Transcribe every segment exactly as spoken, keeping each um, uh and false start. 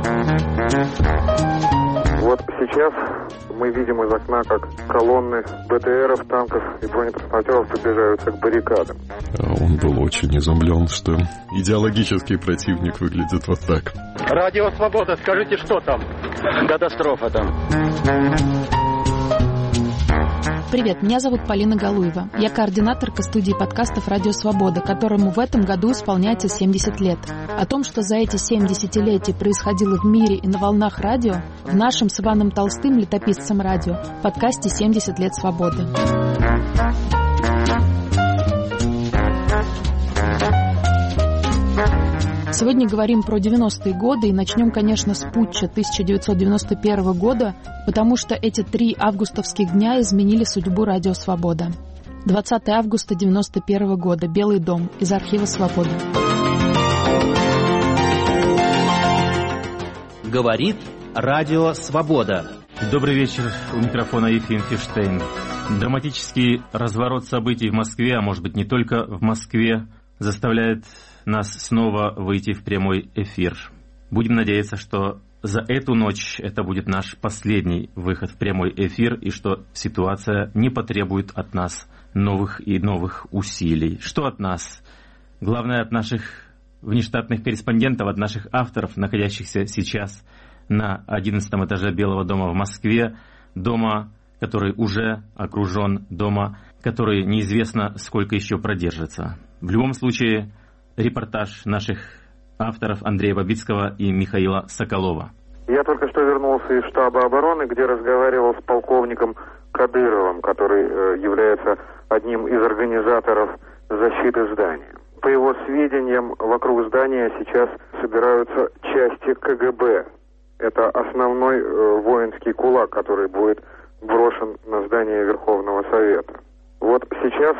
Вот сейчас мы видим из окна, как колонны БТРов, танков и бронетранспортеров приближаются к баррикадам. Он был очень изумлен, что идеологический противник выглядит вот так. Радио Свобода, скажите, что там? Катастрофа там. Привет, меня зовут Полина Галуева. Я координаторка студии подкастов «Радио Свобода», которому в этом году исполняется семьдесят лет. О том, что за эти семь десятилетий происходило в мире и на волнах радио, в нашем с Иваном Толстым, летописцем радио, подкасте «семьдесят лет свободы». Сегодня говорим про девяностые годы и начнем, конечно, с путча тысяча девятьсот девяносто первого года, потому что эти три августовских дня изменили судьбу «Радио Свобода». двадцатого августа девяносто первого года. Белый дом. Из архива «Свободы». Говорит Радио Свобода. Добрый вечер. У микрофона Ефим Фиштейн. Драматический разворот событий в Москве, а может быть не только в Москве, заставляет нас снова выйти в прямой эфир. Будем надеяться, что за эту ночь это будет наш последний выход в прямой эфир, и что ситуация не потребует от нас новых и новых усилий. Что от нас? Главное, от наших внештатных корреспондентов, от наших авторов, находящихся сейчас на одиннадцатом этаже Белого дома в Москве, дома, который уже окружен, дома, который неизвестно сколько еще продержится. В любом случае, репортаж наших авторов Андрея Бабицкого и Михаила Соколова. Я только что вернулся из штаба обороны, где разговаривал с полковником Кадыровым, который э, является одним из организаторов защиты здания. По его сведениям, вокруг здания сейчас собираются части КГБ. Это основной э, воинский кулак, который будет брошен на здание Верховного Совета. Вот сейчас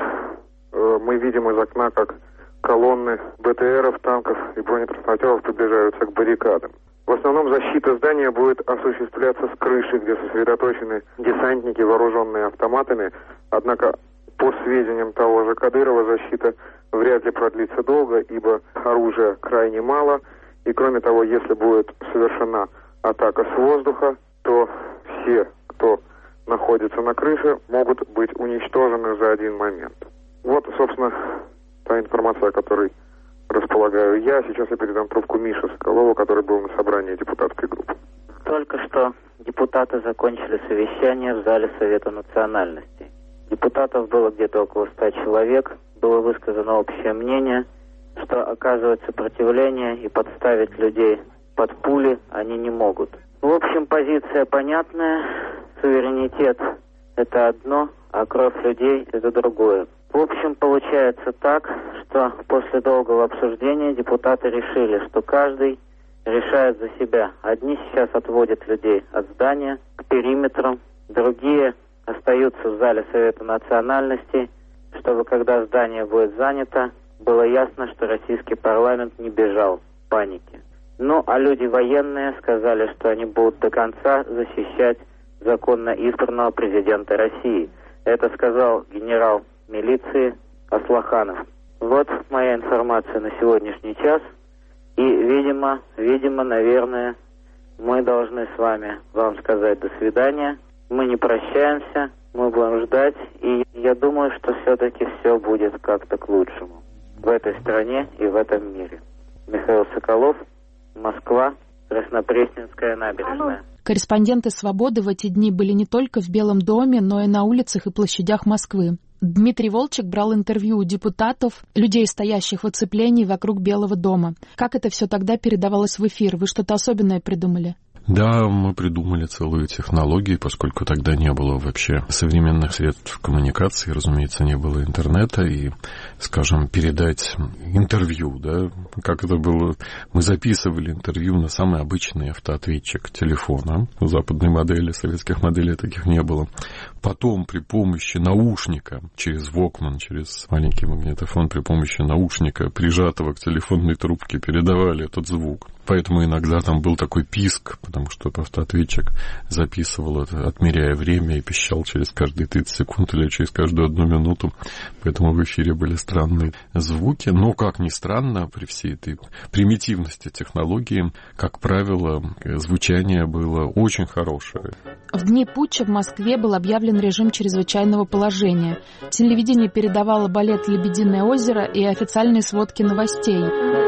э, мы видим из окна, как колонны БТРов, танков и бронетранспортеров приближаются к баррикадам. В основном защита здания будет осуществляться с крыши, где сосредоточены десантники, вооруженные автоматами. Однако, по сведениям того же Кадырова, защита вряд ли продлится долго, ибо оружия крайне мало. И кроме того, если будет совершена атака с воздуха, то все, кто находится на крыше, могут быть уничтожены за один момент. Вот, собственно, та информация, о которой располагаю я. Сейчас я передам трубку Мише Соколову, который был на собрании депутатской группы. Только что депутаты закончили совещание в зале Совета национальностей. Депутатов было где-то около ста человек. Было высказано общее мнение, что оказывать сопротивление и подставить людей под пули они не могут. В общем, позиция понятная. Суверенитет – это одно, а кровь людей – это другое. В общем, получается так, что после долгого обсуждения депутаты решили, что каждый решает за себя. Одни сейчас отводят людей от здания к периметру, другие остаются в зале Совета национальностей, чтобы, когда здание будет занято, было ясно, что российский парламент не бежал в панике. Ну, а люди военные сказали, что они будут до конца защищать законно избранного президента России. Это сказал генерал милиции Аслаханов. Вот моя информация на сегодняшний час. И, видимо, видимо, наверное, мы должны с вами вам сказать до свидания. Мы не прощаемся, мы будем ждать. И я думаю, что все-таки все будет как-то к лучшему в этой стране и в этом мире. Михаил Соколов, Москва, Краснопресненская набережная. Корреспонденты «Свободы» в эти дни были не только в Белом доме, но и на улицах и площадях Москвы. Дмитрий Волчек брал интервью у депутатов, людей, стоящих в оцеплении вокруг Белого дома. Как это все тогда передавалось в эфир? Вы что-то особенное придумали? Да, мы придумали целую технологию, поскольку тогда не было вообще современных средств коммуникации, разумеется, не было интернета, и, скажем, передать интервью, да, как это было, мы записывали интервью на самый обычный автоответчик телефона, у западной модели, советских моделей таких не было. Потом при помощи наушника, через Walkman, через маленький магнитофон, при помощи наушника, прижатого к телефонной трубке, передавали этот звук. Поэтому иногда там был такой писк, потому что автоответчик записывал это, отмеряя время, и пищал через каждые тридцать секунд или через каждую одну минуту. Поэтому в эфире были странные звуки. Но, как ни странно, при всей этой примитивности технологии, как правило, звучание было очень хорошее. В дни путча в Москве был объявлен режим чрезвычайного положения. Телевидение передавало балет «Лебединое озеро» и официальные сводки новостей.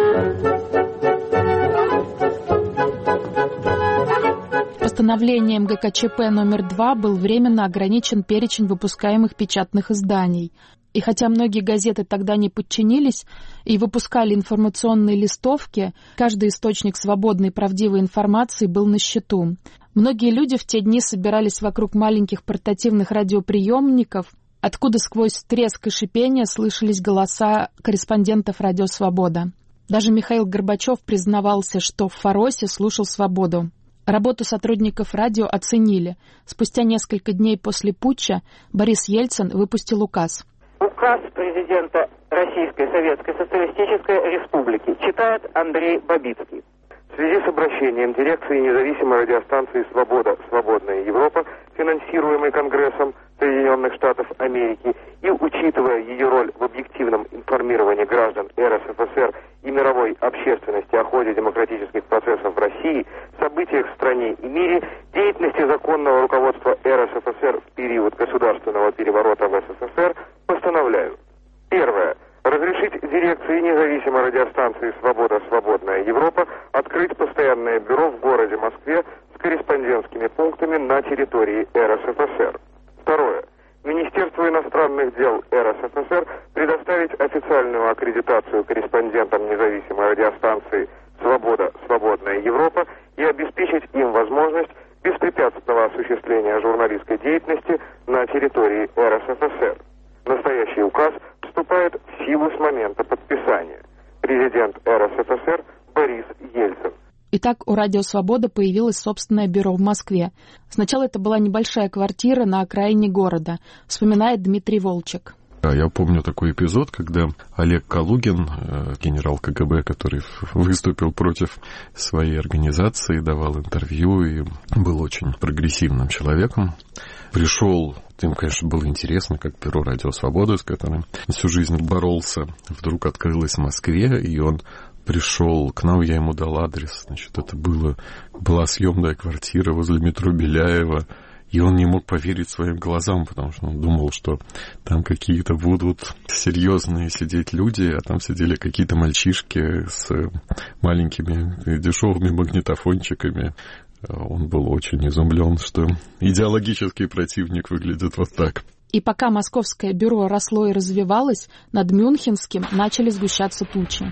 Постановлением гэ ка че пэ номер два был временно ограничен перечень выпускаемых печатных изданий. И хотя многие газеты тогда не подчинились и выпускали информационные листовки, каждый источник свободной и правдивой информации был на счету. Многие люди в те дни собирались вокруг маленьких портативных радиоприемников, откуда сквозь треск и шипение слышались голоса корреспондентов «Радио Свобода». Даже Михаил Горбачев признавался, что в Фаросе слушал «Свободу». Работу сотрудников радио оценили. Спустя несколько дней после путча Борис Ельцин выпустил указ. Указ президента Российской Советской Социалистической Республики читает Андрей Бабицкий. В связи с обращением дирекции независимой радиостанции «Свобода. Свободная Европа», финансируемой Конгрессом Соединенных Штатов Америки, и учитывая ее роль в объективном информировании граждан эр эс эф эс эр и мировой общественности о ходе демократических процессов в России, событиях в стране и мире, деятельности законного руководства эр эс эф эс эр в период государственного переворота в эс эс эс эр, постановляю. Первое. Разрешить дирекции независимой радиостанции «Свобода. Свободная Европа» открыть постоянное бюро в городе Москве с корреспондентскими пунктами на территории эр эс эф эс эр. Второе. Министерству иностранных дел эр эс эф эс эр предоставить официальную аккредитацию корреспондентам независимой радиостанции «Свобода. Свободная Европа» и обеспечить им возможность беспрепятственного осуществления журналистской деятельности на территории эр эс эф эс эр. Настоящий указ вступает в силу с момента подписания. Президент эр эс эф эс эр Борис Ельцин. Итак, у «Радио Свобода» появилось собственное бюро в Москве. Сначала это была небольшая квартира на окраине города, вспоминает Дмитрий Волчек. Я помню такой эпизод, когда Олег Калугин, генерал ка гэ бэ, который выступил против своей организации, давал интервью и был очень прогрессивным человеком, пришел, им, конечно, было интересно, как бюро «Радио Свобода», с которым всю жизнь боролся, вдруг открылось в Москве, и он пришел к нам, я ему дал адрес, значит, это было, была съемная квартира возле метро Беляева, и он не мог поверить своим глазам, потому что он думал, что там какие-то будут серьезные сидеть люди, а там сидели какие-то мальчишки с маленькими дешевыми магнитофончиками. Он был очень изумлен, что идеологический противник выглядит вот так. И пока московское бюро росло и развивалось, над Мюнхенским начали сгущаться тучи.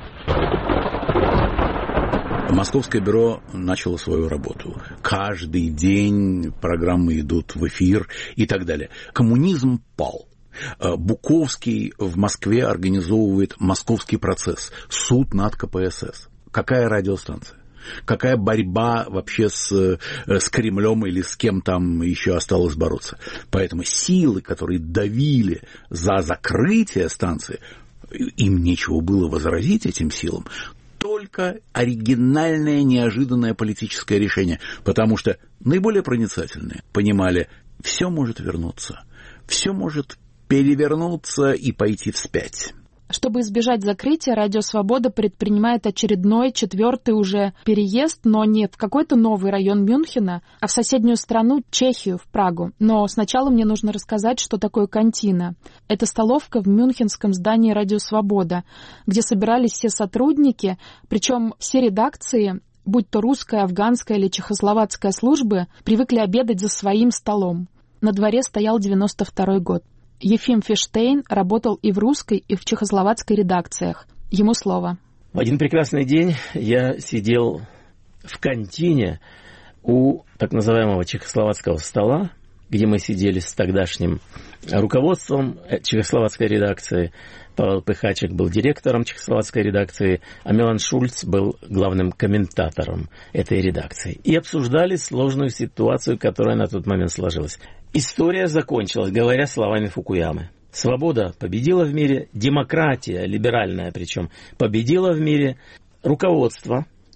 Московское бюро начало свою работу. Каждый день программы идут в эфир и так далее. Коммунизм пал. Буковский в Москве организовывает «Московский процесс», суд над ка пэ эс эс. Какая радиостанция? Какая борьба вообще с, с Кремлем или с кем там еще осталось бороться? Поэтому силы, которые давили за закрытие станции, им нечего было возразить этим силам. Только оригинальное, неожиданное политическое решение, потому что наиболее проницательные понимали, все может вернуться, все может перевернуться и пойти вспять. Чтобы избежать закрытия, «Радио Свобода» предпринимает очередной, четвертый уже переезд, но не в какой-то новый район Мюнхена, а в соседнюю страну, Чехию, в Прагу. Но сначала мне нужно рассказать, что такое кантина. Это столовка в мюнхенском здании «Радио Свобода», где собирались все сотрудники, причем все редакции, будь то русская, афганская или чехословацкая службы, привыкли обедать за своим столом. На дворе стоял девяносто второй год. Ефим Фиштейн работал и в русской, и в чехословацкой редакциях. Ему слово. В один прекрасный день я сидел в кантине у так называемого чехословацкого стола, где мы сидели с тогдашним руководством чехословацкой редакции. Павел Пыхачек был директором чехословацкой редакции, а Милан Шульц был главным комментатором этой редакции. И обсуждали сложную ситуацию, которая на тот момент сложилась. История закончилась, говоря словами Фукуямы. Свобода победила в мире, демократия, либеральная причем, победила в мире, руководство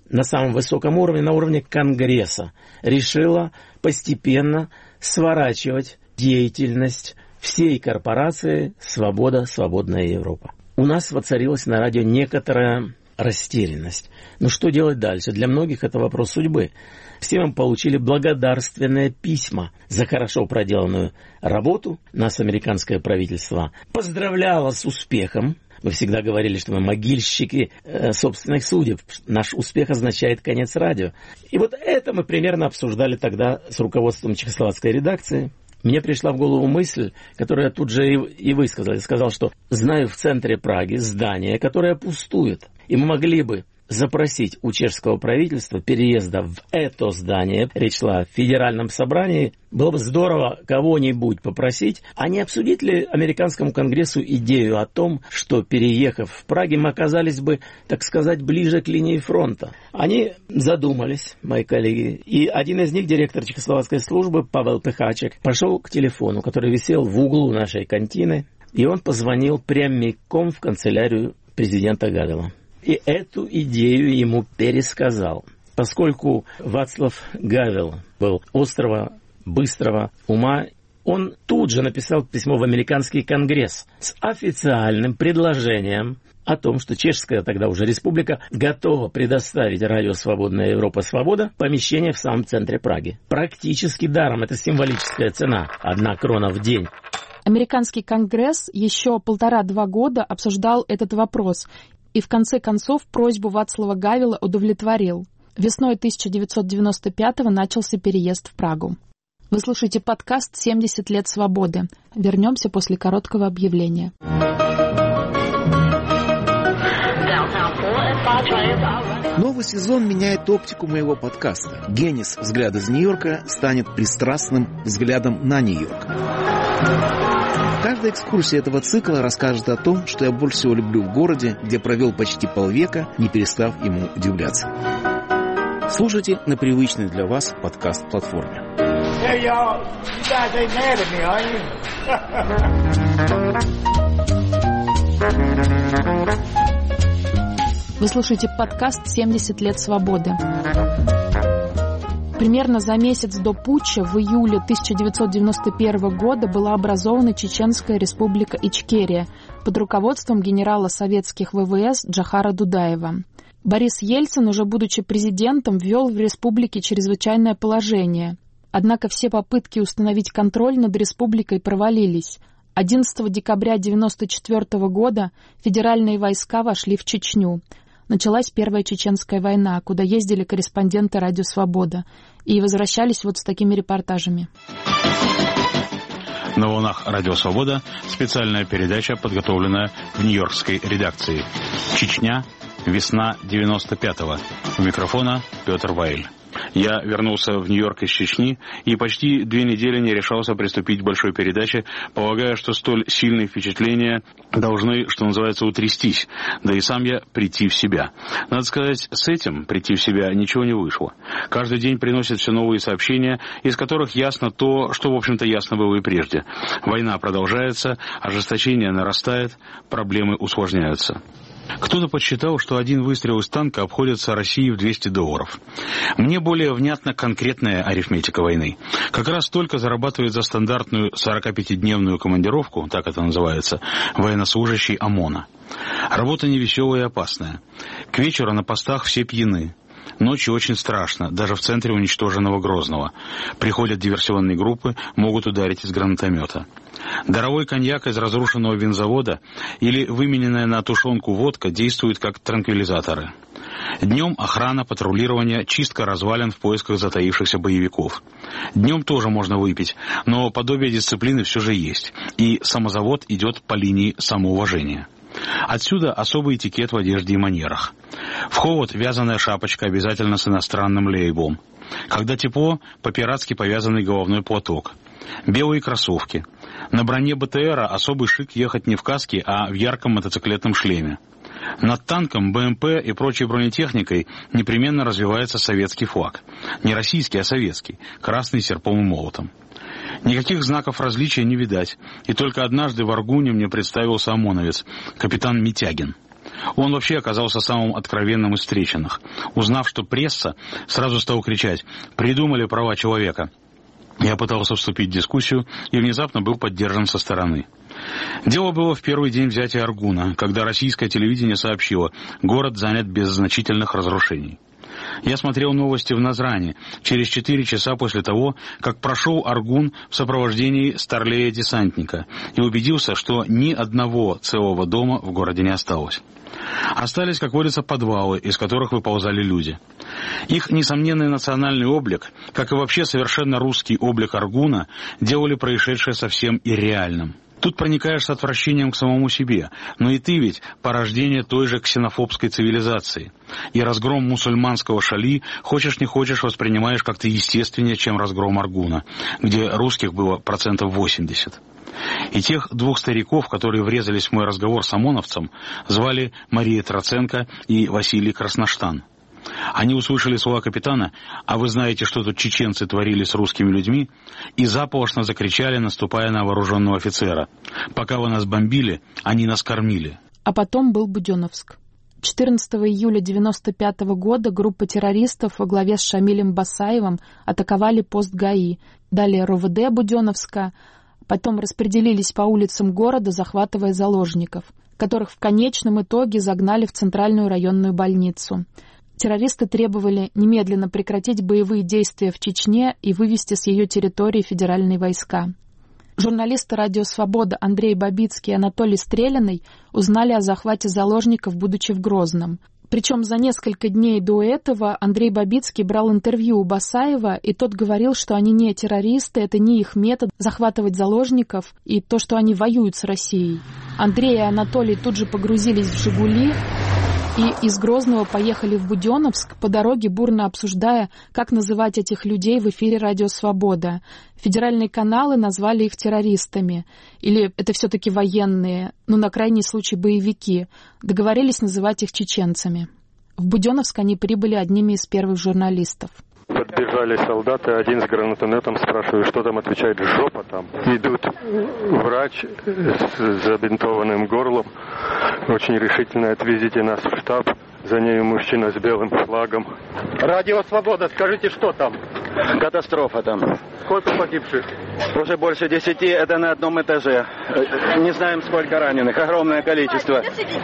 на самом высоком уровне, на уровне Конгресса, решила постепенно сворачивать деятельность всей корпорации «Свобода, свободная Европа». У нас воцарилась на радио некоторая растерянность. Ну что делать дальше? Для многих это вопрос судьбы. Все мы получили благодарственные письма за хорошо проделанную работу. Нас американское правительство поздравляло с успехом. Мы всегда говорили, что мы могильщики э, собственных судеб. Наш успех означает конец радио. И вот это мы примерно обсуждали тогда с руководством чехословацкой редакции. Мне пришла в голову мысль, которую я тут же и, и высказал. Я сказал, что знаю в центре Праги здание, которое пустует. И мы могли бы запросить у чешского правительства переезда в это здание. Речь шла о федеральном собрании. Было бы здорово кого-нибудь попросить, а не обсудить ли американскому конгрессу идею о том, что, переехав в Праге, мы оказались бы, так сказать, ближе к линии фронта. Они задумались, мои коллеги, и один из них, директор чехословацкой службы, Павел Пехачек, пошел к телефону, который висел в углу нашей кантины, и он позвонил прямиком в канцелярию президента Гавела. И эту идею ему пересказал. Поскольку Вацлав Гавел был острого, быстрого ума, он тут же написал письмо в американский конгресс с официальным предложением о том, что чешская тогда уже республика готова предоставить радио «Свободная Европа, Свобода» помещение в самом центре Праги. Практически даром, это символическая цена, одна крона в день. Американский конгресс еще полтора-два года обсуждал этот вопрос и в конце концов просьбу Вацлава Гавела удовлетворил. Весной тысяча девятьсот девяносто пятого начался переезд в Прагу. Вы слушаете подкаст «семьдесят лет свободы». Вернемся после короткого объявления. Новый сезон меняет оптику моего подкаста. Генис «Взгляд из Нью-Йорка» станет пристрастным взглядом на Нью-Йорк. Каждая экскурсия этого цикла расскажет о том, что я больше всего люблю в городе, где провел почти полвека, не перестав ему удивляться. Слушайте на привычной для вас подкаст-платформе. Hey, y'all, you guys ain't mad at me, are you? Вы слушаете подкаст «семьдесят лет свободы». Примерно за месяц до путча в июле тысяча девятьсот девяносто первого года была образована Чеченская республика Ичкерия под руководством генерала советских ВВС Джохара Дудаева. Борис Ельцин, уже будучи президентом, ввел в республике чрезвычайное положение. Однако все попытки установить контроль над республикой провалились. одиннадцатого декабря тысяча девятьсот девяносто четвёртого года федеральные войска вошли в Чечню. Началась Первая Чеченская война, куда ездили корреспонденты «Радио Свобода» и возвращались вот с такими репортажами. На волнах «Радио Свобода» специальная передача, подготовленная в нью-йоркской редакции. Чечня. Весна девяносто пятого. У микрофона Петр Вайль. Я вернулся в Нью-Йорк из Чечни и почти две недели не решался приступить к большой передаче, полагая, что столь сильные впечатления должны, что называется, утрястись, да и сам я прийти в себя. Надо сказать, с этим прийти в себя ничего не вышло. Каждый день приносят все новые сообщения, из которых ясно то, что, в общем-то, ясно было и прежде. Война продолжается, ожесточение нарастает, проблемы усложняются. Кто-то подсчитал, что один выстрел из танка обходится России в двести долларов. Мне более внятна конкретная арифметика войны. Как раз столько зарабатывает за стандартную сорокапятидневную командировку, так это называется, военнослужащий ОМОНа. Работа невеселая и опасная. К вечеру на постах все пьяны. Ночью очень страшно, даже в центре уничтоженного Грозного. Приходят диверсионные группы, могут ударить из гранатомета. Даровой коньяк из разрушенного винзавода или вымененная на тушенку водка действуют как транквилизаторы. Днем охрана, патрулирование, чистка развалин в поисках затаившихся боевиков. Днем тоже можно выпить, но подобие дисциплины все же есть, и самозавод идет по линии самоуважения. Отсюда особый этикет в одежде и манерах. В холод вязаная шапочка обязательно с иностранным лейблом. Когда тепло, по-пиратски повязанный головной платок. Белые кроссовки. На броне БТРа особый шик ехать не в каске, а в ярком мотоциклетном шлеме. Над танком, БМП и прочей бронетехникой непременно развивается советский флаг. Не российский, а советский, красный с серпом и молотом. Никаких знаков различия не видать, и только однажды в Аргуне мне представился ОМОНовец, капитан Митягин. Он вообще оказался самым откровенным из встреченных. Узнав, что пресса, сразу стал кричать: «Придумали права человека». Я пытался вступить в дискуссию и внезапно был поддержан со стороны. Дело было в первый день взятия Аргуна, когда российское телевидение сообщило: город занят без значительных разрушений. Я смотрел новости в Назране через четыре часа после того, как прошел Аргун в сопровождении старлея-десантника и убедился, что ни одного целого дома в городе не осталось. Остались, как водится, подвалы, из которых выползали люди. Их несомненный национальный облик, как и вообще совершенно русский облик Аргуна, делали происшедшее совсем ирреальным. Тут проникаешь с отвращением к самому себе, но и ты ведь порождение той же ксенофобской цивилизации. И разгром мусульманского Шали, хочешь не хочешь, воспринимаешь как-то естественнее, чем разгром Аргуна, где русских было процентов восемьдесят. И тех двух стариков, которые врезались в мой разговор с ОМОНовцем, звали Мария Троценко и Василий Красноштан. Они услышали слова капитана: «А вы знаете, что тут чеченцы творили с русскими людьми?» и заполошно закричали, наступая на вооруженного офицера: «Пока вы нас бомбили, они нас кормили». А потом был Буденновск. четырнадцатого июля девяносто пятого года группа террористов во главе с Шамилем Басаевым атаковали пост ГАИ, далее РОВД Буденновска, потом распределились по улицам города, захватывая заложников, которых в конечном итоге загнали в центральную районную больницу. Террористы требовали немедленно прекратить боевые действия в Чечне и вывести с ее территории федеральные войска. Журналисты «Радио Свобода» Андрей Бабицкий и Анатолий Стрелянный узнали о захвате заложников, будучи в Грозном. Причем за несколько дней до этого Андрей Бабицкий брал интервью у Басаева, и тот говорил, что они не террористы, это не их метод захватывать заложников и то, что они воюют с Россией. Андрей и Анатолий тут же погрузились в «Жигули» и из Грозного поехали в Буденновск, по дороге бурно обсуждая, как называть этих людей в эфире «Радио Свобода». Федеральные каналы назвали их террористами. Или это все-таки военные, ну, на крайний случай, боевики. Договорились называть их чеченцами. В Буденновск они прибыли одними из первых журналистов. Подбежали солдаты, один с гранатометом, спрашивает, что там, отвечает: жопа там. Идут врач с забинтованным горлом, очень решительно: отвезите нас в штаб. За ней мужчина с белым флагом. Радио Свобода, скажите, что там? Катастрофа там. Сколько погибших? Уже больше десяти, это на одном этаже. Не знаем, сколько раненых, огромное количество.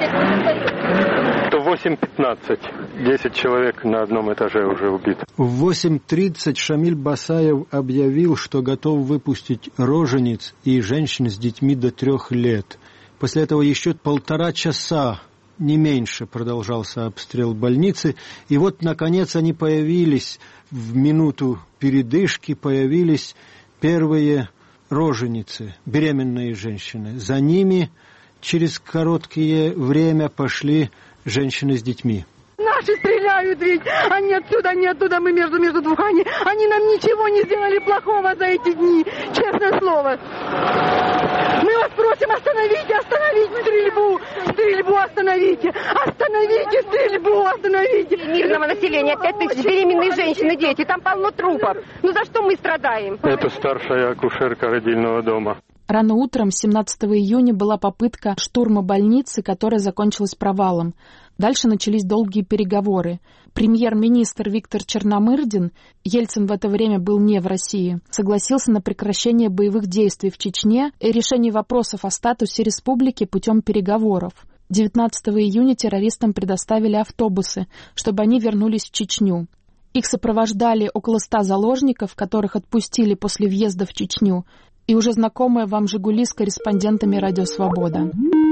восемь пятнадцать. Десять человек на одном этаже уже убито. В восемь тридцать Шамиль Басаев объявил, что готов выпустить рожениц и женщин с детьми до трех лет. После этого еще полтора часа, не меньше, продолжался обстрел больницы. И вот, наконец, они появились, в минуту передышки появились первые роженицы, беременные женщины. За ними через короткое время пошли женщины с детьми. Наши стреляют ведь, они отсюда, они оттуда, мы между, между двух, они, они нам ничего не сделали плохого за эти дни, честное слово. Мы вас просим, остановите, остановите стрельбу, стрельбу остановите, остановите стрельбу, остановите. Мирного населения, пять тысяч беременные женщины, дети, там полно трупов. Ну за что мы страдаем? Это старшая акушерка родильного дома. Рано утром семнадцатого июня была попытка штурма больницы, которая закончилась провалом. Дальше начались долгие переговоры. Премьер-министр Виктор Черномырдин, Ельцин в это время был не в России, согласился на прекращение боевых действий в Чечне и решение вопросов о статусе республики путем переговоров. девятнадцатого июня террористам предоставили автобусы, чтобы они вернулись в Чечню. Их сопровождали около ста заложников, которых отпустили после въезда в Чечню, и уже знакомая вам «Жигули» с корреспондентами «Радио Свобода».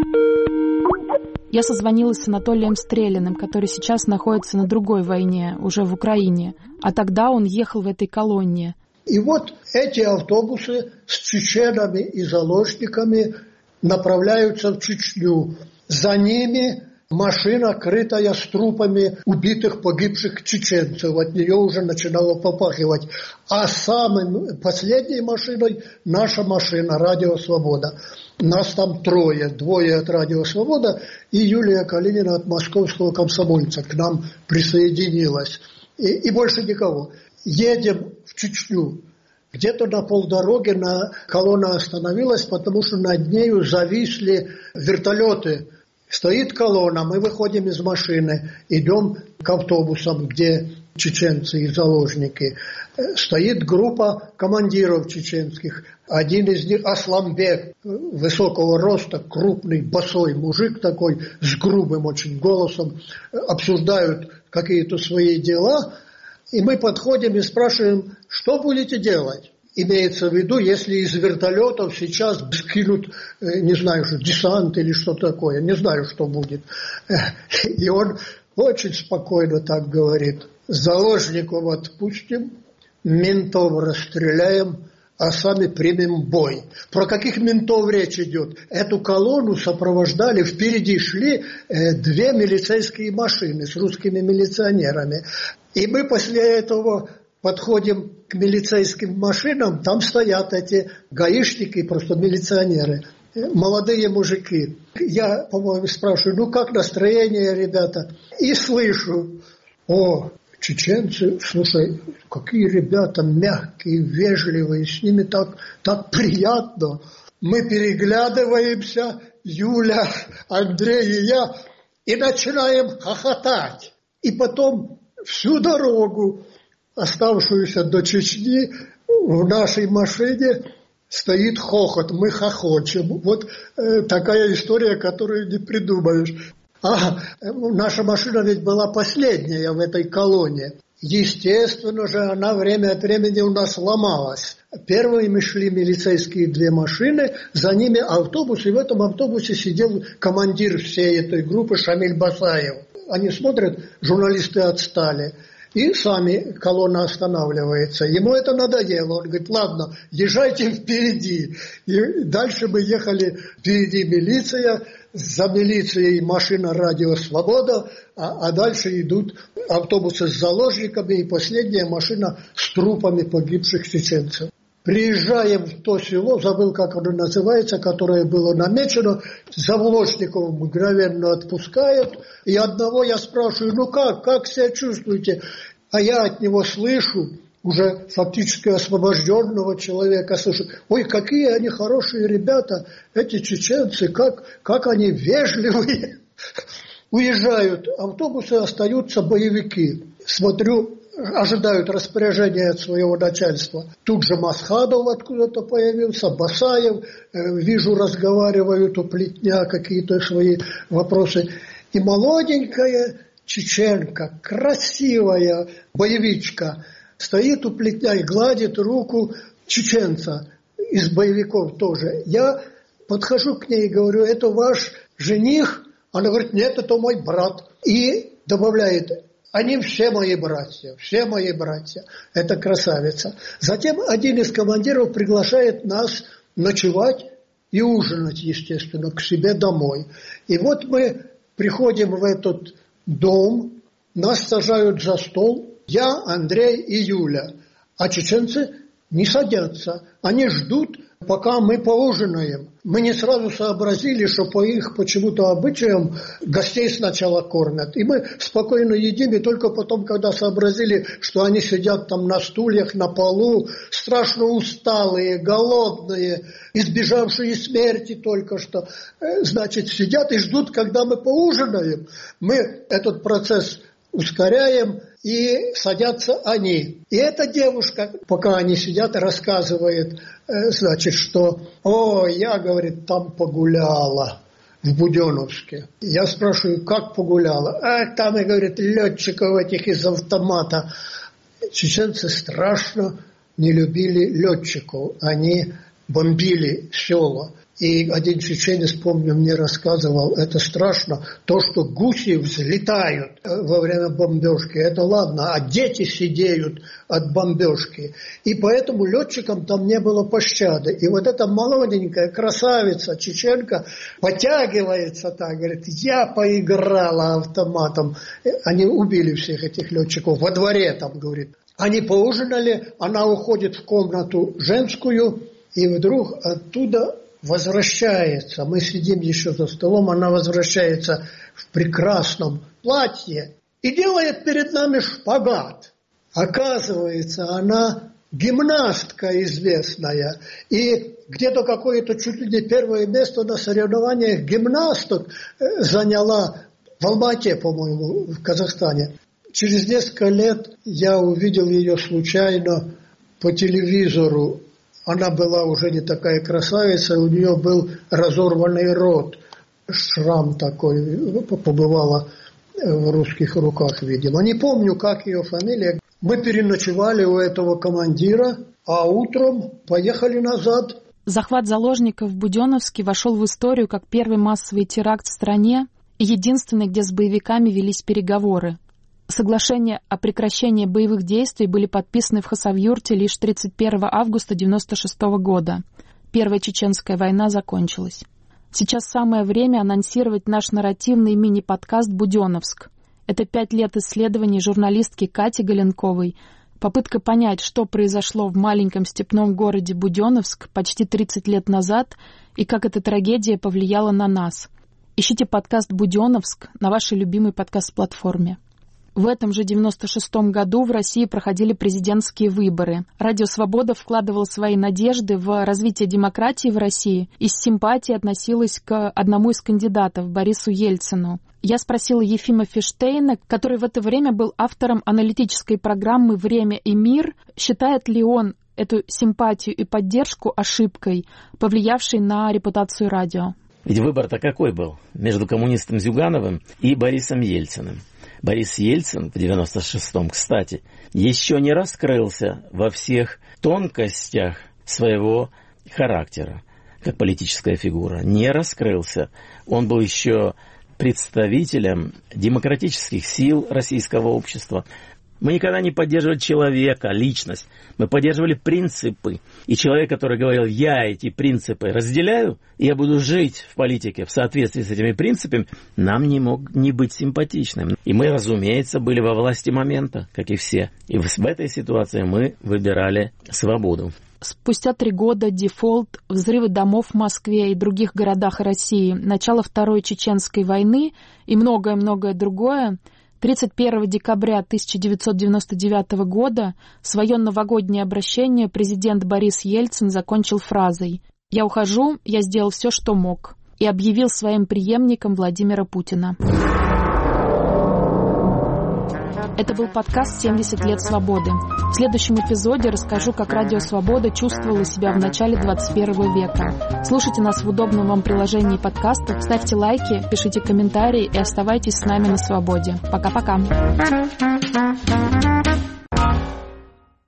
Я созвонилась с Анатолием Стрелянным, который сейчас находится на другой войне, уже в Украине, а тогда он ехал в этой колонне. И вот эти автобусы с чеченами и заложниками направляются в Чечню. За ними машина, крытая с трупами убитых, погибших чеченцев. От нее уже начинало попахивать. А самой последней машиной наша машина «Радио Свобода». Нас там трое. Двое от «Радио Свобода» и Юлия Калинина от «Московского комсомольца» к нам присоединилась. И, и больше никого. Едем в Чечню. Где-то на полдороги на колонна остановилась, потому что над нею зависли вертолеты. Стоит колонна, мы выходим из машины, идем к автобусам, где чеченцы и заложники. Стоит группа командиров чеченских. Один из них Асламбек, высокого роста, крупный, босой мужик такой, с грубым очень голосом. Обсуждают какие-то свои дела. И мы подходим и спрашиваем, что будете делать? Имеется в виду, если из вертолетов сейчас скинут, не знаю, что десант или что такое, не знаю, что будет. И он очень спокойно так говорит: заложников отпустим, ментов расстреляем, а сами примем бой. Про каких ментов речь идет? Эту колонну сопровождали, впереди шли э, две милицейские машины с русскими милиционерами. И мы после этого подходим к милицейским машинам, там стоят эти гаишники, просто милиционеры, молодые мужики. Я, по-моему, спрашиваю, ну как настроение, ребята? И слышу: о, чеченцы, слушай, какие ребята мягкие, вежливые, с ними так, так приятно. Мы переглядываемся, Юля, Андрей и я, и начинаем хохотать. И потом всю дорогу, оставшуюся до Чечни, в нашей машине стоит хохот, мы хохочем. Вот э, такая история, которую не придумаешь. А наша машина ведь была последняя в этой колонне. Естественно же, она время от времени у нас ломалась. Первыми шли милицейские две машины, за ними автобус, и в этом автобусе сидел командир всей этой группы Шамиль Басаев. Они смотрят, журналисты отстали. И сами колонна останавливается. Ему это надоело. Он говорит: ладно, езжайте впереди. И дальше мы ехали, впереди милиция, за милицией машина «Радио Свобода», а, а дальше идут автобусы с заложниками и последняя машина с трупами погибших чеченцев. Приезжаем в то село, забыл, как оно называется, которое было намечено, заложников мгновенно отпускают, и одного я спрашиваю: ну как, как себя чувствуете? А я от него слышу, уже фактически освобожденного человека, слышу: ой, какие они хорошие ребята, эти чеченцы, как, как они вежливые. Уезжают автобусы, остаются боевики. Смотрю, ожидают распоряжения от своего начальства. Тут же Масхадов откуда-то появился, Басаев, э, вижу, разговаривают у плетня какие-то свои вопросы. И молоденькая чеченка, красивая боевичка, стоит у плетня и гладит руку чеченца, из боевиков тоже. Я подхожу к ней и говорю: это ваш жених? Она говорит: нет, это мой брат. И добавляет: они все мои братья, все мои братья. Это красавица. Затем один из командиров приглашает нас ночевать и ужинать, естественно, к себе домой. И вот мы приходим в этот дом, нас сажают за стол, я, Андрей и Юля. А чеченцы не садятся, они ждут, пока мы поужинаем. Мы не сразу сообразили, что по их почему-то обычаям гостей сначала кормят. И мы спокойно едим, и только потом, когда сообразили, что они сидят там на стульях, на полу, страшно усталые, голодные, избежавшие смерти только что, значит, сидят и ждут, когда мы поужинаем. Мы этот процесс ускоряем, и садятся они. И эта девушка, пока они сидят, рассказывает, значит, что «О, я, говорит, там погуляла в Буденновске». Я спрашиваю: как погуляла? А там, и говорит, летчиков этих из автомата. Чеченцы страшно не любили летчиков. Они бомбили села. И один чеченец, помню, мне рассказывал, это страшно, то, что гуси взлетают во время бомбежки, это ладно, а дети сидеют от бомбежки. И поэтому летчикам там не было пощады. И вот эта молоденькая красавица, чеченка, потягивается так, говорит: я поиграла автоматом. Они убили всех этих летчиков во дворе, там, говорит. Они поужинали, она уходит в комнату женскую, и вдруг оттуда возвращается. Мы сидим еще за столом, она возвращается в прекрасном платье и делает перед нами шпагат. Оказывается, она гимнастка известная, и где-то какое-то чуть ли не первое место на соревнованиях гимнасток заняла в Алма-Ате, по-моему, в Казахстане. Через несколько лет я увидел ее случайно по телевизору. Она была уже не такая красавица, у нее был разорванный рот, шрам такой, побывала в русских руках, видимо. Не помню, как ее фамилия. Мы переночевали у этого командира, а утром поехали назад. Захват заложников в Буденновске вошел в историю как первый массовый теракт в стране и единственный, где с боевиками велись переговоры. Соглашения о прекращении боевых действий были подписаны в Хасавюрте лишь тридцать первого августа девяносто шестого года. Первая чеченская война закончилась. Сейчас самое время анонсировать наш нарративный мини-подкаст «Буденновск». Это пять лет исследований журналистки Кати Галенковой, попытка понять, что произошло в маленьком степном городе Буденновск почти тридцать лет назад и как эта трагедия повлияла на нас. Ищите подкаст «Буденновск» на вашей любимой подкаст-платформе. В этом же девяносто шестом году в России проходили президентские выборы. Радио «Свобода» вкладывало свои надежды в развитие демократии в России и с симпатией относилась к одному из кандидатов, Борису Ельцину. Я спросила Ефима Фиштейна, который в это время был автором аналитической программы «Время и мир», считает ли он эту симпатию и поддержку ошибкой, повлиявшей на репутацию радио. Ведь выбор-то какой был? Между коммунистом Зюгановым и Борисом Ельциным. Борис Ельцин в девяносто шестом, кстати, еще не раскрылся во всех тонкостях своего характера, как политическая фигура. Не раскрылся. Он был еще представителем демократических сил российского общества. Мы никогда не поддерживали человека, личность. Мы поддерживали принципы. И человек, который говорил, я эти принципы разделяю, и я буду жить в политике в соответствии с этими принципами, нам не мог не быть симпатичным. И мы, разумеется, были во власти момента, как и все. И в этой ситуации мы выбирали свободу. Спустя три года дефолт, взрывы домов в Москве и других городах России, начало Второй Чеченской войны и многое-многое другое, тридцать первого декабря тысяча девятьсот девяносто девятого года свое новогоднее обращение президент Борис Ельцин закончил фразой «Я ухожу, я сделал все, что мог» и объявил своим преемником Владимира Путина. Это был подкаст «семьдесят лет свободы». В следующем эпизоде расскажу, как Радио Свобода чувствовало себя в начале двадцать первого века. Слушайте нас в удобном вам приложении подкастов, ставьте лайки, пишите комментарии и оставайтесь с нами на свободе. Пока-пока.